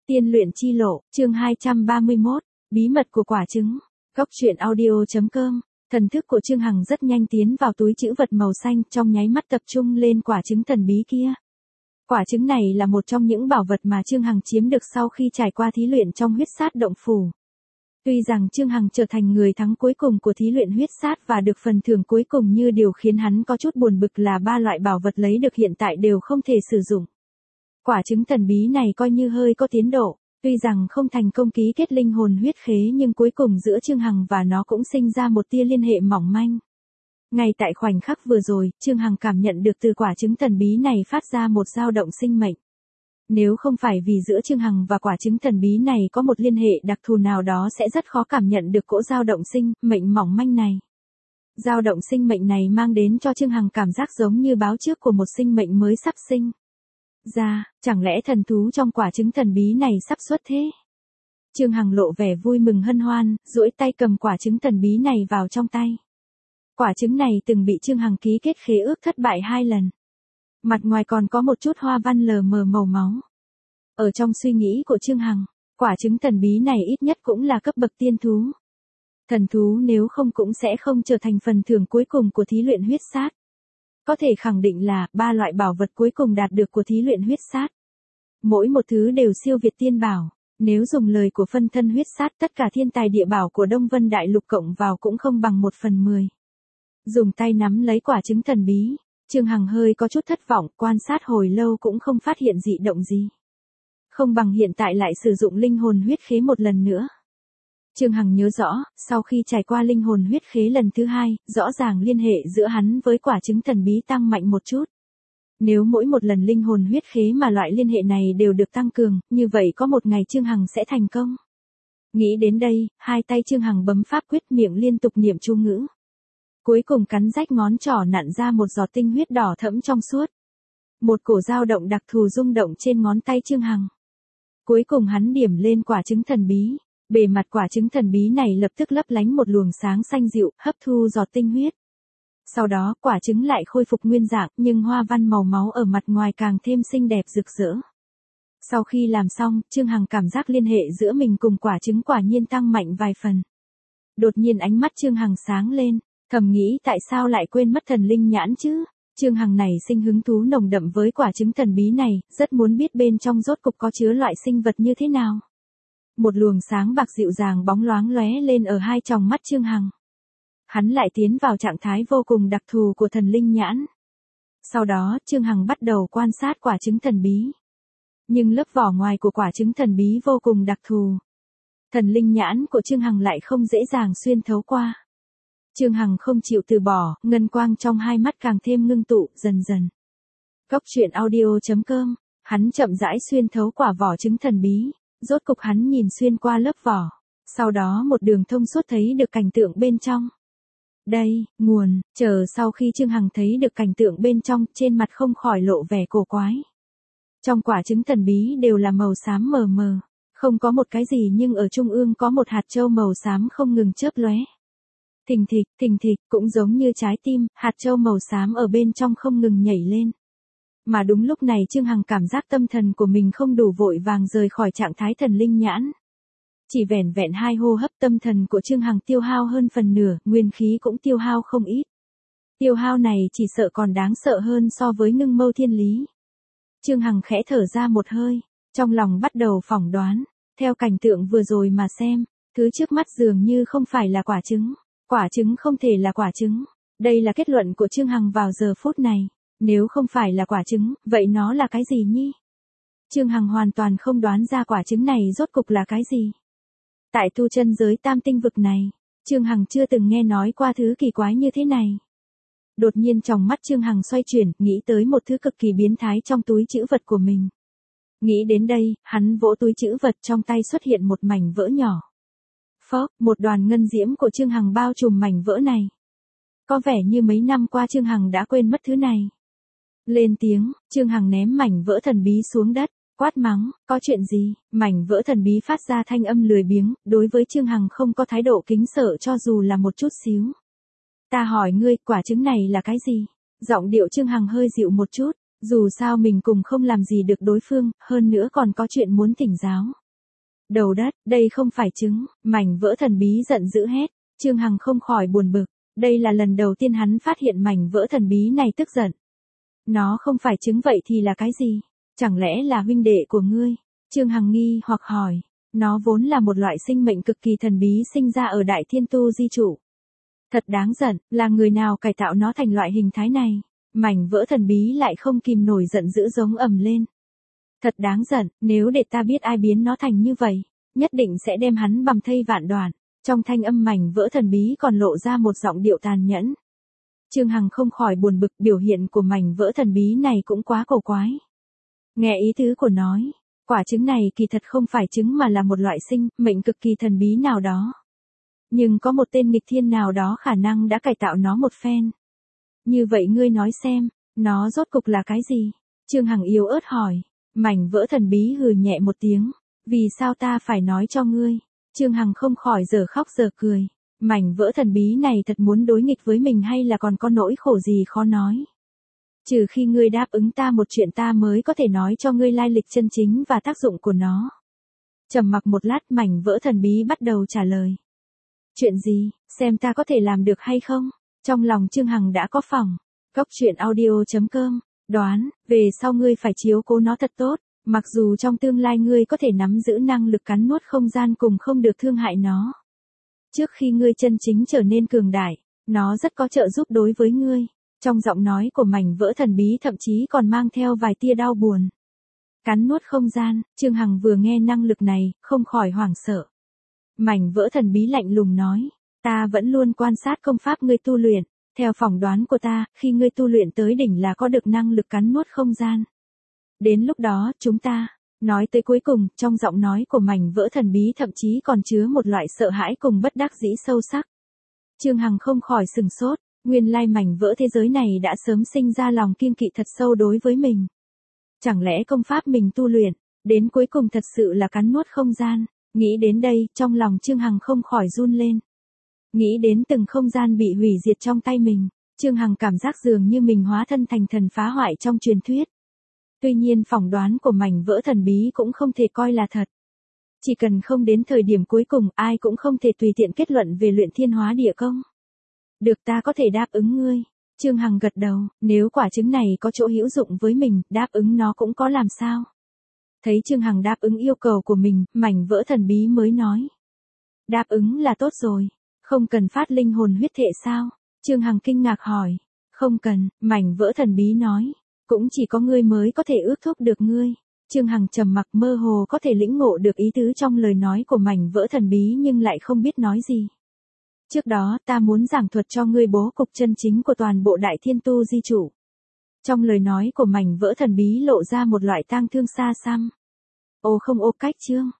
Tiên luyện chi lộ, chương 231, bí mật của quả trứng. Góc truyện audio.com. Thần thức của Trương Hằng rất nhanh tiến vào túi trữ vật màu xanh, trong nháy mắt tập trung lên quả trứng thần bí kia. Quả trứng này là một trong những bảo vật mà Trương Hằng chiếm được sau khi trải qua thí luyện trong huyết sát động phủ. Tuy rằng Trương Hằng trở thành người thắng cuối cùng của thí luyện huyết sát và được phần thưởng cuối cùng, như điều khiến hắn có chút buồn bực là ba loại bảo vật lấy được hiện tại đều không thể sử dụng. Quả trứng thần bí này coi như hơi có tiến độ, tuy rằng không thành công ký kết linh hồn huyết khế, nhưng cuối cùng giữa Trương Hằng và nó cũng sinh ra một tia liên hệ mỏng manh. Ngay tại khoảnh khắc vừa rồi, Trương Hằng cảm nhận được từ quả trứng thần bí này phát ra một dao động sinh mệnh. Nếu không phải vì giữa Trương Hằng và quả trứng thần bí này có một liên hệ đặc thù nào đó, sẽ rất khó cảm nhận được cỗ dao động sinh mệnh mỏng manh này. Dao động sinh mệnh này mang đến cho Trương Hằng cảm giác giống như báo trước của một sinh mệnh mới sắp sinh ra, chẳng lẽ thần thú trong quả trứng thần bí này sắp xuất thế? Trương Hằng lộ vẻ vui mừng hân hoan, duỗi tay cầm quả trứng thần bí này vào trong tay. Quả trứng này từng bị Trương Hằng ký kết khế ước thất bại 2 lần. Mặt ngoài còn có một chút hoa văn lờ mờ màu máu. Ở trong suy nghĩ của Trương Hằng, quả trứng thần bí này ít nhất cũng là cấp bậc tiên thú. Thần thú nếu không cũng sẽ không trở thành phần thưởng cuối cùng của thí luyện huyết sát. Có thể khẳng định là ba loại bảo vật cuối cùng đạt được của thí luyện huyết sát. Mỗi một thứ đều siêu việt tiên bảo. Nếu dùng lời của phân thân huyết sát, tất cả thiên tài địa bảo của Đông Vân Đại Lục cộng vào cũng không bằng 1/10. Dùng tay nắm lấy quả trứng thần bí, Trương Hằng hơi có chút thất vọng, quan sát hồi lâu cũng không phát hiện dị động gì. Không bằng hiện tại lại sử dụng linh hồn huyết khế một lần nữa. Trương Hằng nhớ rõ, sau khi trải qua linh hồn huyết khế lần thứ 2, rõ ràng liên hệ giữa hắn với quả trứng thần bí tăng mạnh một chút. Nếu mỗi một lần linh hồn huyết khế mà loại liên hệ này đều được tăng cường, như vậy có một ngày Trương Hằng sẽ thành công. Nghĩ đến đây, hai tay Trương Hằng bấm pháp quyết, miệng liên tục niệm chú ngữ. Cuối cùng cắn rách ngón trỏ nặn ra một giọt tinh huyết đỏ thẫm trong suốt. Một cổ dao động đặc thù rung động trên ngón tay Trương Hằng. Cuối cùng hắn điểm lên quả trứng thần bí. Bề mặt quả trứng thần bí này lập tức lấp lánh một luồng sáng xanh dịu, hấp thu giọt tinh huyết. Sau đó, quả trứng lại khôi phục nguyên dạng, nhưng hoa văn màu máu ở mặt ngoài càng thêm xinh đẹp rực rỡ. Sau khi làm xong, Trương Hằng cảm giác liên hệ giữa mình cùng quả trứng quả nhiên tăng mạnh vài phần. Đột nhiên ánh mắt Trương Hằng sáng lên, thầm nghĩ tại sao lại quên mất thần linh nhãn chứ? Trương Hằng này sinh hứng thú nồng đậm với quả trứng thần bí này, rất muốn biết bên trong rốt cục có chứa loại sinh vật như thế nào. Một luồng sáng bạc dịu dàng bóng loáng lóe lên ở hai tròng mắt Trương Hằng. Hắn lại tiến vào trạng thái vô cùng đặc thù của thần linh nhãn. Sau đó, Trương Hằng bắt đầu quan sát quả trứng thần bí. Nhưng lớp vỏ ngoài của quả trứng thần bí vô cùng đặc thù. Thần linh nhãn của Trương Hằng lại không dễ dàng xuyên thấu qua. Trương Hằng không chịu từ bỏ, ngân quang trong hai mắt càng thêm ngưng tụ, dần dần. Góc truyện audio.com, hắn chậm rãi xuyên thấu quả vỏ trứng thần bí. Rốt cục hắn nhìn xuyên qua lớp vỏ. Sau đó một đường thông suốt thấy được cảnh tượng bên trong. Đây, nguồn, sau khi Trương Hằng thấy được cảnh tượng bên trong, trên mặt không khỏi lộ vẻ cổ quái. Trong quả trứng thần bí đều là màu xám mờ mờ. Không có một cái gì, nhưng ở trung ương có một hạt châu màu xám không ngừng chớp lóe. Thình thịch, cũng giống như trái tim, hạt châu màu xám ở bên trong không ngừng nhảy lên. Mà đúng lúc này Trương Hằng cảm giác tâm thần của mình không đủ, vội vàng rời khỏi trạng thái thần linh nhãn. Chỉ vẻn vẹn 2 hô hấp, tâm thần của Trương Hằng tiêu hao hơn phần nửa, nguyên khí cũng tiêu hao không ít. Tiêu hao này chỉ sợ còn đáng sợ hơn so với ngưng mâu thiên lý. Trương Hằng khẽ thở ra một hơi, trong lòng bắt đầu phỏng đoán, theo cảnh tượng vừa rồi mà xem, thứ trước mắt dường như không phải là quả trứng. Quả trứng không thể là quả trứng. Đây là kết luận của Trương Hằng vào giờ phút này. Nếu không phải là quả trứng, vậy nó là cái gì nhỉ? Trương Hằng hoàn toàn không đoán ra quả trứng này rốt cục là cái gì. Tại tu chân giới tam tinh vực này, Trương Hằng chưa từng nghe nói qua thứ kỳ quái như thế này. Đột nhiên trong mắt Trương Hằng xoay chuyển, nghĩ tới một thứ cực kỳ biến thái trong túi trữ vật của mình. Nghĩ đến đây, hắn vỗ túi trữ vật, trong tay xuất hiện một mảnh vỡ nhỏ. Phốc, một đoàn ngân diễm của Trương Hằng bao trùm mảnh vỡ này. Có vẻ như mấy năm qua Trương Hằng đã quên mất thứ này. Lên tiếng, Trương Hằng ném mảnh vỡ thần bí xuống đất, quát mắng, có chuyện gì? Mảnh vỡ thần bí phát ra thanh âm lười biếng, đối với Trương Hằng không có thái độ kính sợ cho dù là một chút xíu. Ta hỏi ngươi, quả trứng này là cái gì? Giọng điệu Trương Hằng hơi dịu một chút, Dù sao mình cùng không làm gì được đối phương, hơn nữa còn có chuyện muốn thỉnh giáo. Đầu đất, đây không phải trứng, mảnh vỡ thần bí giận dữ hét. Trương Hằng không khỏi buồn bực, đây là lần đầu tiên hắn phát hiện mảnh vỡ thần bí này tức giận. Nó không phải trứng vậy thì là cái gì? Chẳng lẽ là huynh đệ của ngươi? Trương Hằng nghi hoặc hỏi, nó vốn là một loại sinh mệnh cực kỳ thần bí sinh ra ở Đại Thiên Tu Di Trụ. Thật đáng giận, là người nào cải tạo nó thành loại hình thái này? Mảnh vỡ thần bí lại không kìm nổi giận dữ giống ầm lên. Thật đáng giận, nếu để ta biết ai biến nó thành như vậy, nhất định sẽ đem hắn bầm thây vạn đoạn. Trong thanh âm mảnh vỡ thần bí còn lộ ra một giọng điệu tàn nhẫn. Trương Hằng không khỏi buồn bực, biểu hiện của mảnh vỡ thần bí này cũng quá cổ quái. Nghe ý tứ của nói, quả trứng này kỳ thật không phải trứng mà là một loại sinh mệnh cực kỳ thần bí nào đó. Nhưng có một tên nghịch thiên nào đó khả năng đã cải tạo nó một phen. Như vậy ngươi nói xem, nó rốt cục là cái gì? Trương Hằng yếu ớt hỏi. Mảnh vỡ thần bí hừ nhẹ một tiếng. Vì sao ta phải nói cho ngươi? Trương Hằng không khỏi giờ khóc giờ cười. Mảnh vỡ thần bí này thật muốn đối nghịch với mình hay là còn có nỗi khổ gì khó nói. Trừ khi ngươi đáp ứng ta một chuyện ta mới có thể nói cho ngươi lai lịch chân chính và tác dụng của nó. Trầm mặc một lát mảnh vỡ thần bí bắt đầu trả lời. Chuyện gì, xem ta có thể làm được hay không? Trong lòng Trương Hằng đã có phòng. Cốc truyện audio.com. Đoán, về sau ngươi phải chiếu cố nó thật tốt. Mặc dù trong tương lai ngươi có thể nắm giữ năng lực cắn nuốt không gian cùng không được thương hại nó. Trước khi ngươi chân chính trở nên cường đại, nó rất có trợ giúp đối với ngươi. Trong giọng nói của mảnh vỡ thần bí thậm chí còn mang theo vài tia đau buồn. Cắn nuốt không gian, Trương Hằng vừa nghe năng lực này, không khỏi hoảng sợ. Mảnh vỡ thần bí lạnh lùng nói, ta vẫn luôn quan sát công pháp ngươi tu luyện. Theo phỏng đoán của ta, khi ngươi tu luyện tới đỉnh là có được năng lực cắn nuốt không gian. Đến lúc đó, chúng ta, nói tới cuối cùng, trong giọng nói của mảnh vỡ thần bí thậm chí còn chứa một loại sợ hãi cùng bất đắc dĩ sâu sắc. Trương Hằng không khỏi sừng sốt, nguyên lai mảnh vỡ thế giới này đã sớm sinh ra lòng kiêng kỵ thật sâu đối với mình. Chẳng lẽ công pháp mình tu luyện, đến cuối cùng thật sự là cắn nuốt không gian, nghĩ đến đây, trong lòng Trương Hằng không khỏi run lên. Nghĩ đến từng không gian bị hủy diệt trong tay mình, Trương Hằng cảm giác dường như mình hóa thân thành thần phá hoại trong truyền thuyết. Tuy nhiên phỏng đoán của mảnh vỡ thần bí cũng không thể coi là thật. Chỉ cần không đến thời điểm cuối cùng ai cũng không thể tùy tiện kết luận về luyện thiên hóa địa công. Được ta có thể đáp ứng ngươi. Trương Hằng gật đầu, nếu quả trứng này có chỗ hữu dụng với mình, đáp ứng nó cũng có làm sao. Thấy Trương Hằng đáp ứng yêu cầu của mình, mảnh vỡ thần bí mới nói. Đáp ứng là tốt rồi, không cần phát linh hồn huyết thể sao? Trương Hằng kinh ngạc hỏi. Không cần, mảnh vỡ thần bí nói. Cũng chỉ có ngươi mới có thể ước thúc được ngươi. Trương Hằng trầm mặc mơ hồ có thể lĩnh ngộ được ý tứ trong lời nói của mảnh vỡ thần bí nhưng lại không biết nói gì. Trước đó ta muốn giảng thuật cho ngươi bố cục chân chính của toàn bộ Đại Thiên Tu Di Trụ. Trong lời nói của mảnh vỡ thần bí lộ ra một loại tang thương xa xăm. Ô không ô cách Trương.